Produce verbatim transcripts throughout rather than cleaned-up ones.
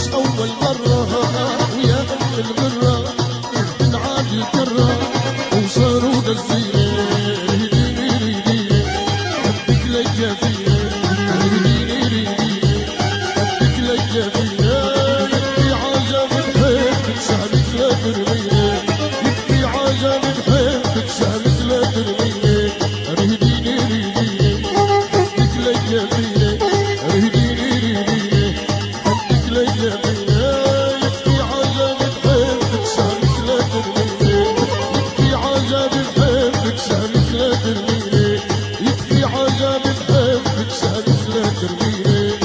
عروس أول مرة ويا أم الغرة بنعاد الكرة وصاروا دزينة حبك للجفينة حبك للجفينة يبكي عجب بحبك سهلك لا ترمينة يبكي عجب بحبك سهلك لا ترمينة رهديني رهديني حبك للجفينة رهديني رهديني حبك للجفينة يبكي عجب بحبك سهلك لا ترمينة يبكي عجب بحبك سهلك لا ترمينة يبكي عجب بحبك سهلك لا ترمينة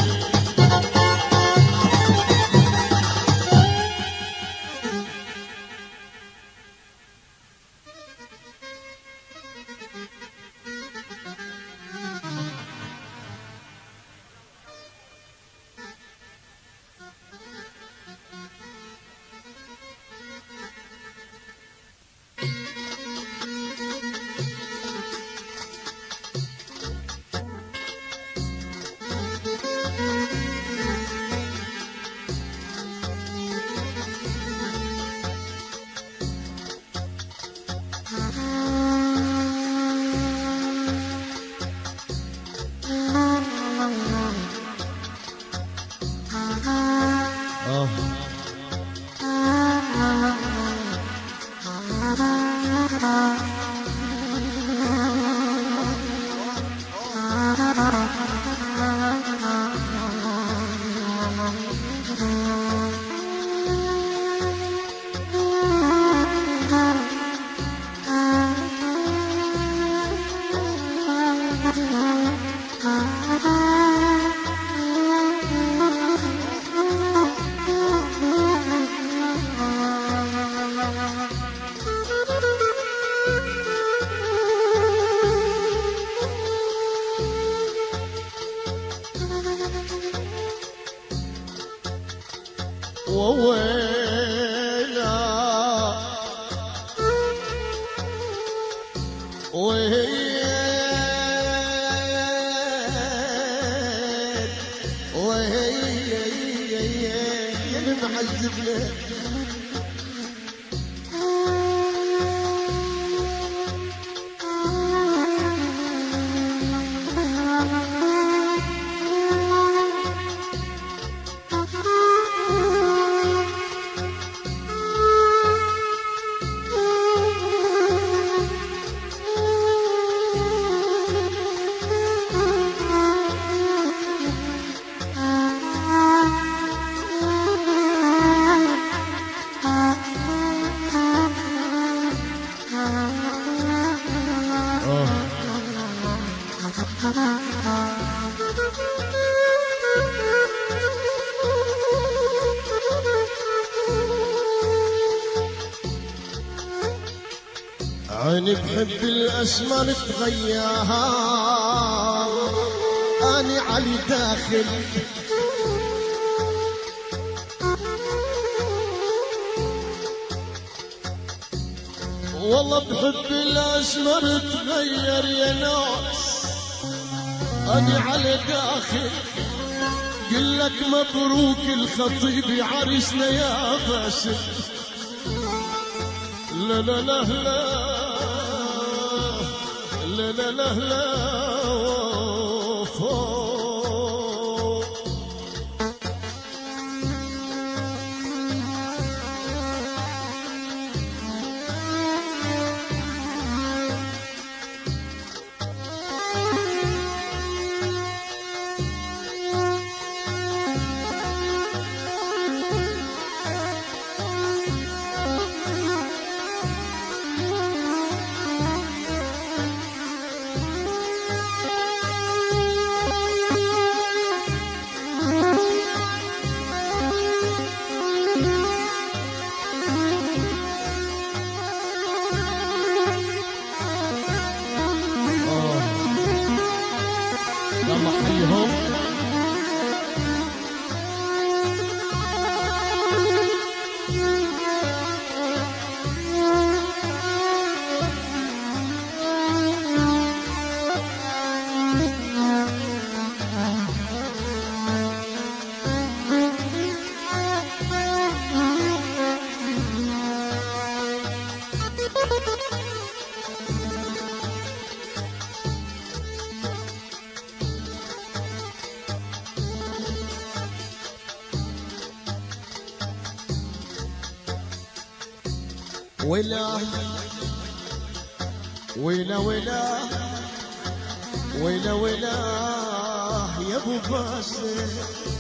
وويلا ويل ويل المعذب له عيني بحب الأسمر تغياها أني علي داخل والله بحب الأسمر تغير يا ناس أني على داخل قل لك مبروك الخطيب عرسنا يا باسل لا لا لا لا لا لا لا ولا ولا ولا ولا ولا يا ابو باسل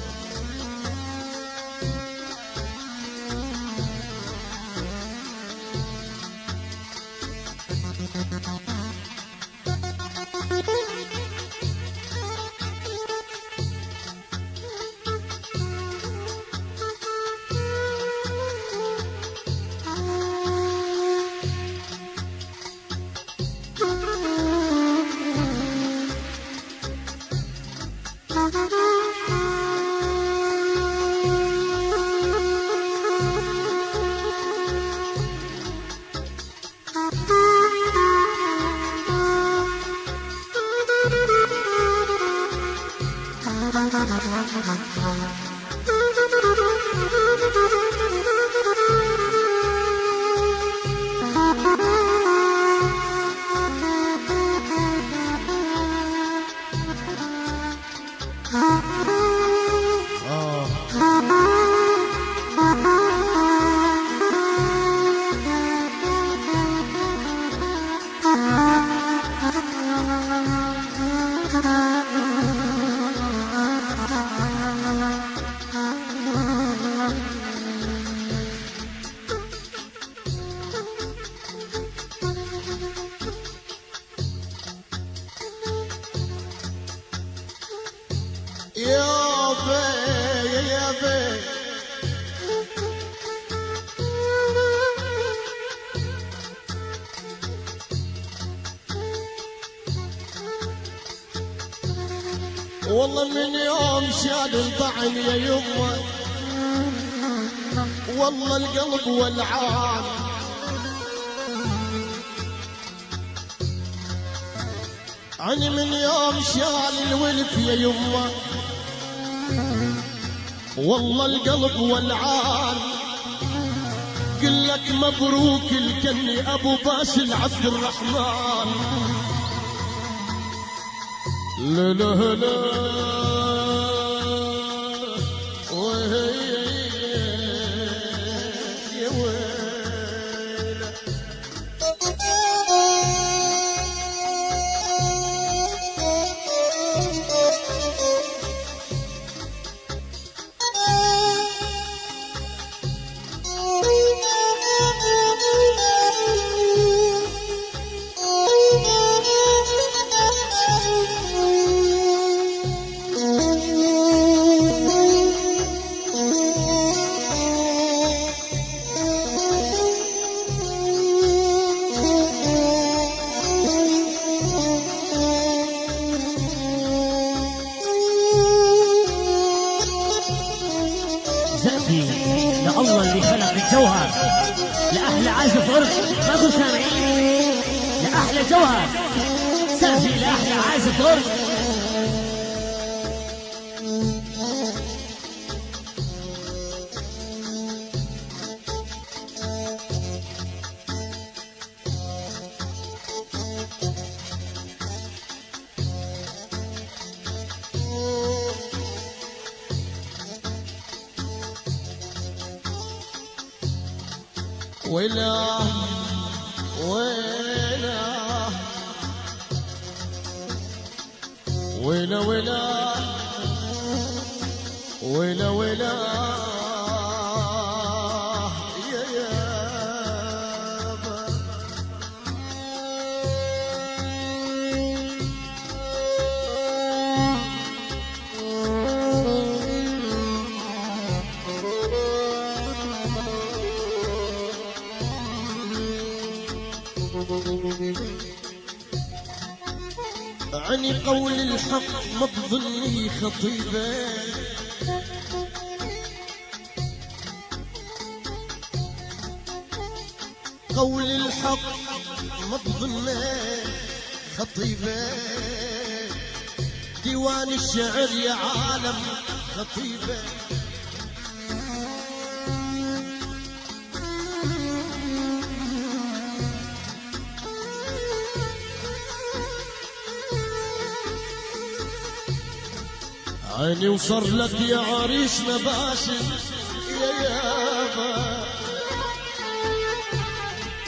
يا بي يا بي والله من يوم شاد الطعن يا يمه والله القلب والعان عني من يوم شال الولف يا يمه والله القلب والعان قل لك مبروك الكني ابو باسل عبد الرحمن لا لا لا الله اللي خلق الجوهر لأحلى عازف عرس ماكو سامعين لأحلى جوهر سافي لأحلى عازف عرس ولا ولا ولا ولا ولا ولا يا يابا عني قول الحق ما تظني خطيبة قول الحق ما تظني خطيبة ديوان الشعر يا عالم خطيبة عيني وصر لك يا عريسنا باسل يا يابا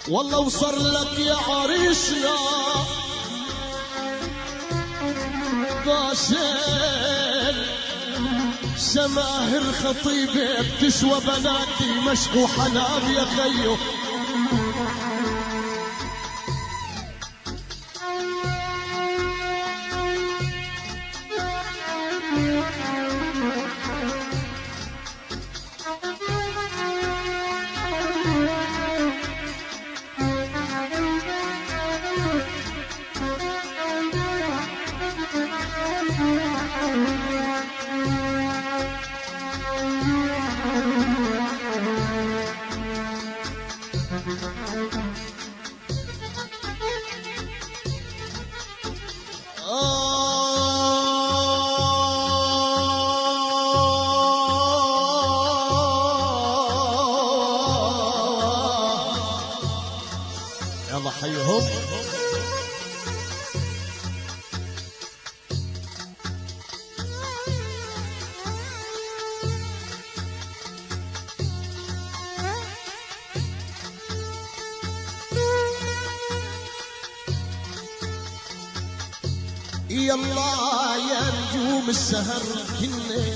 والله وصل لك يا عريسنا قاسم سماهر خطيبه بتسوى بناتي مشق حلال يا خيو. يلا حيهم. يلا يا نجوم السهر كنا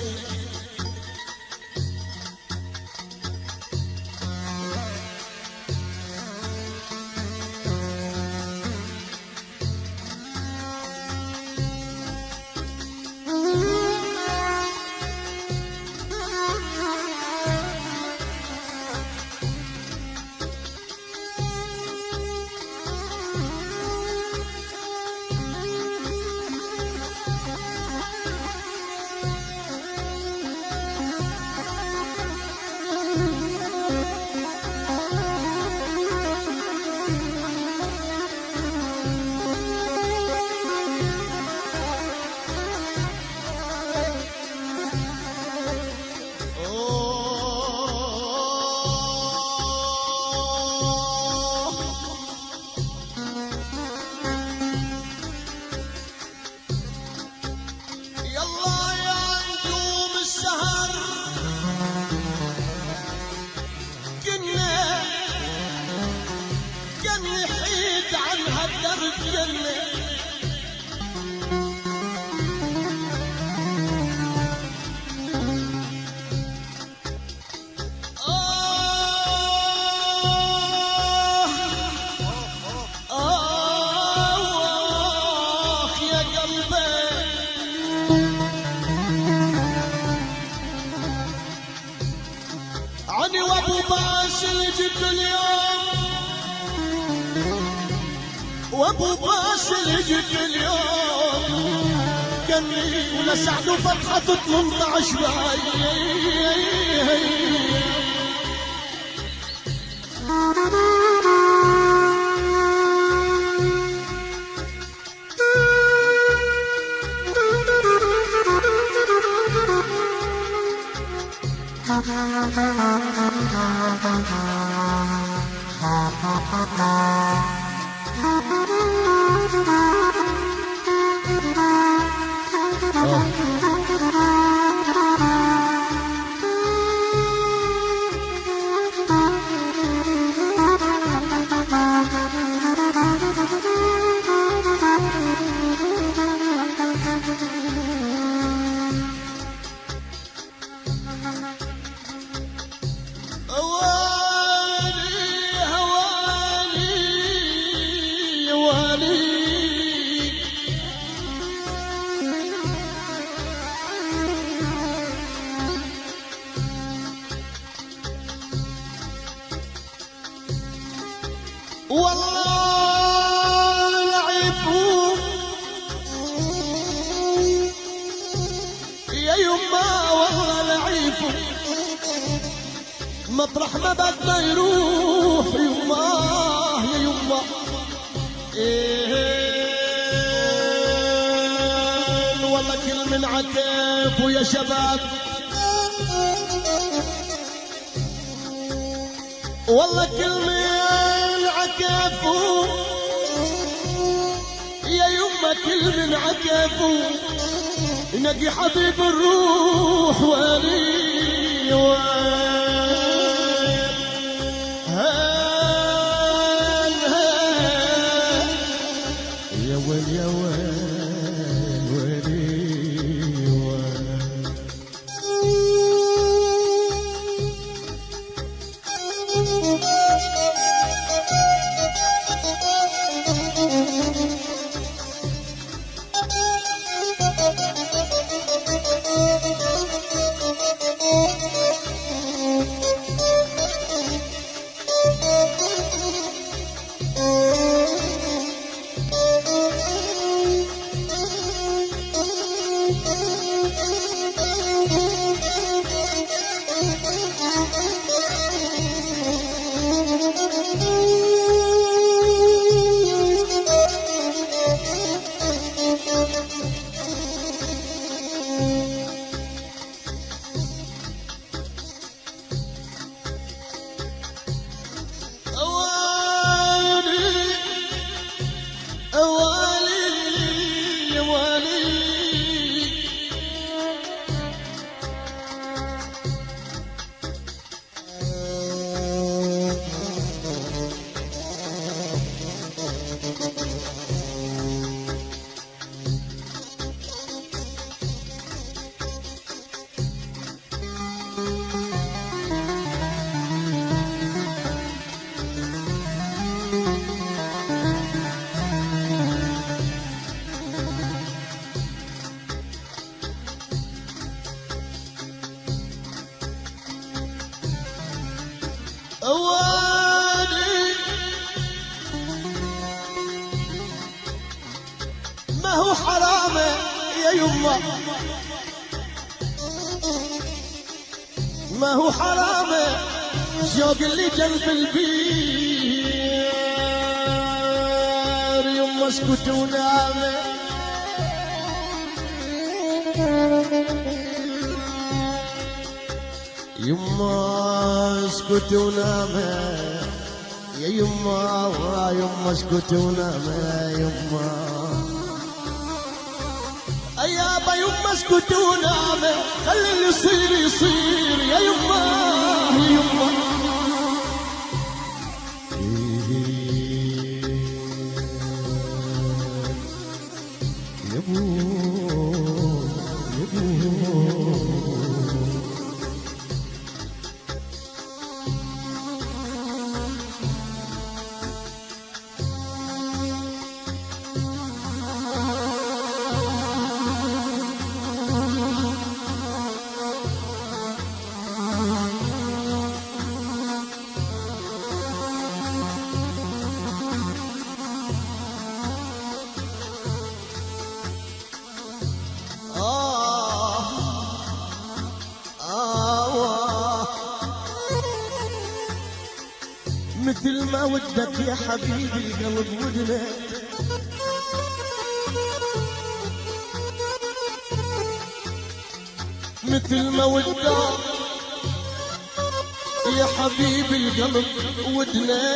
عني وابو باسل جبت اليوم وابو باسل جبت اليوم كني ولسعد فتحة ثمانية عشر باي والله لعبوا يا يما والله لعبوا مطرح ما بدنا يروح يما يا يما إيه والله كل من عتب ويا شباب والله كل من عكفوا يا يما كل من عكفوا نجي حبيب الروح ولي وين وادي ما هو حرامه يا يمه، ما هو حرامه شوق اللي جنب البير، يمه اسكت ونامه يما اسكت ونامه يا يما، يما اسكت ونامه يما، يابا يما اسكت ونامه، خلي اللي يصير يصير يا يما يا يما. يا بو يا بو مثل ما ودك يا حبيبي القلب ودنا، مثل ما ودك يا حبيبي القلب ودنا،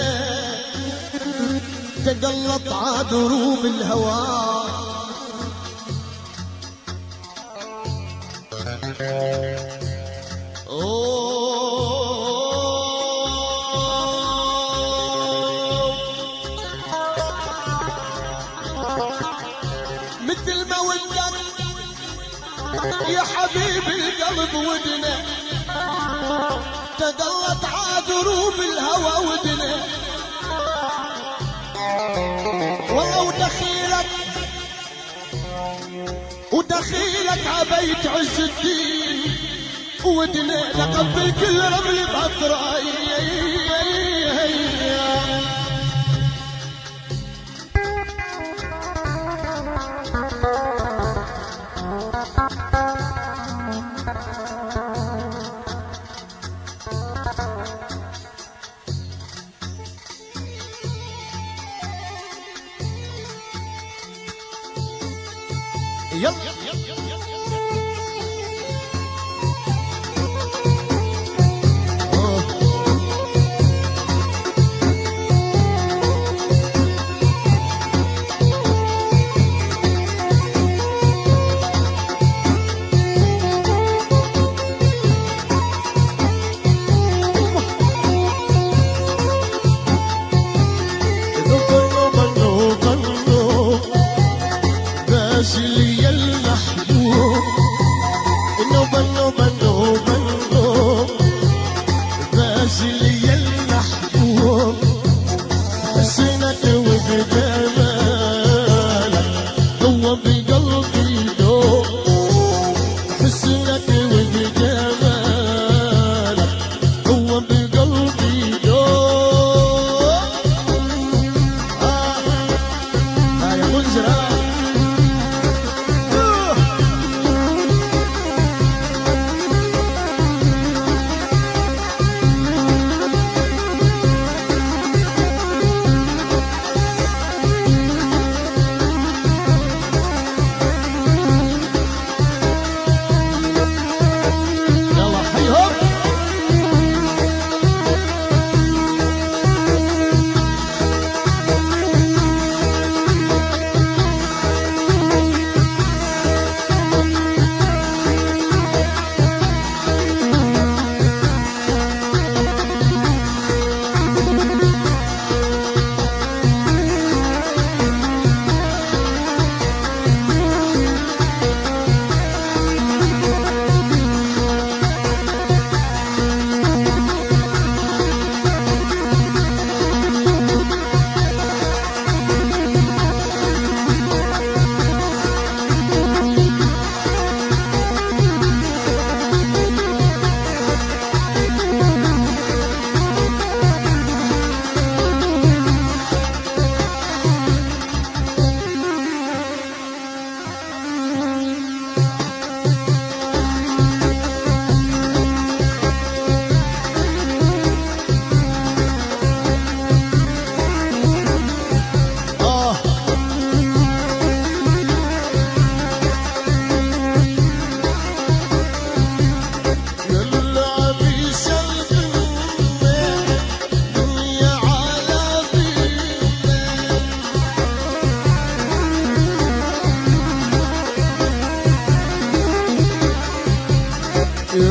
تقلط عدروب الهوى مثل ما ودك يا حبيبي القلب ودنا، تقلط عدروب الهوى ودنا، والله ودخيلك ودخيلك عبيت عز الدين ودنا، لقبل كل رمل بأطراي. يلا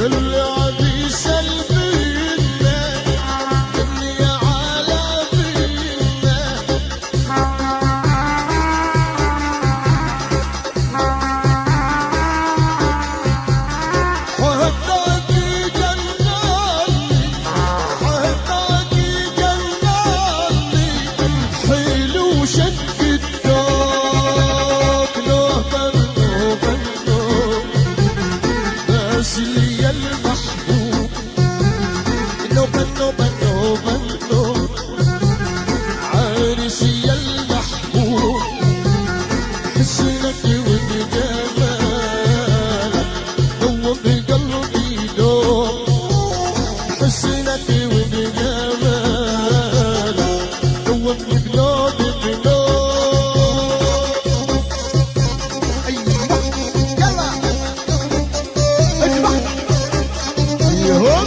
العريس البينا الدنيا على بينا وهداكي جناني وهداكي جناني حلو شك الدوق له بنو بنو بس لي المحبوب بنو بنو بنو بنو عرسي المحبوب حسنك وبجمالك دوب قلبي دوب حسنك وبجمالك دوبني بلاد بلاد ايوه يلا اجمع يهو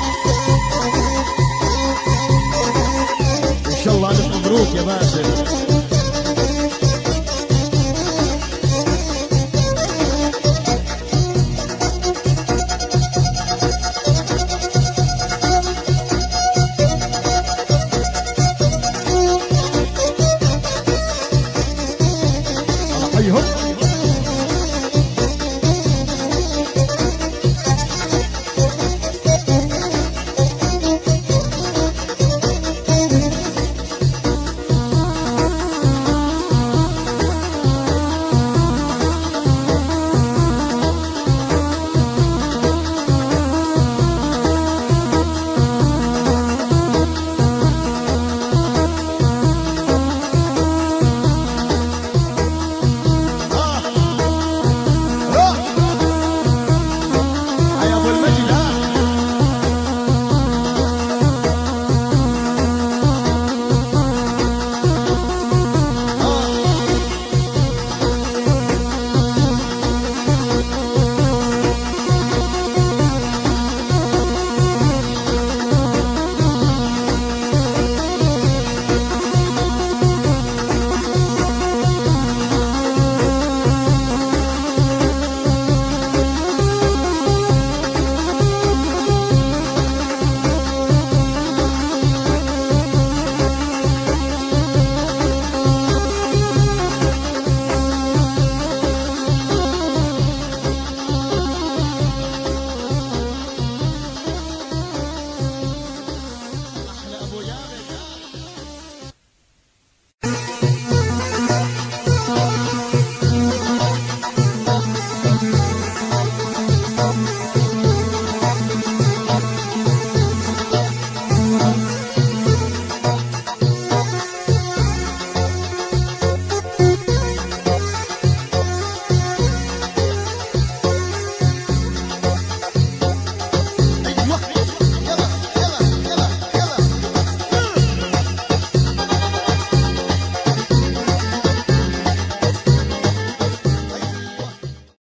ان شاء الله الف مبروك يا باسل.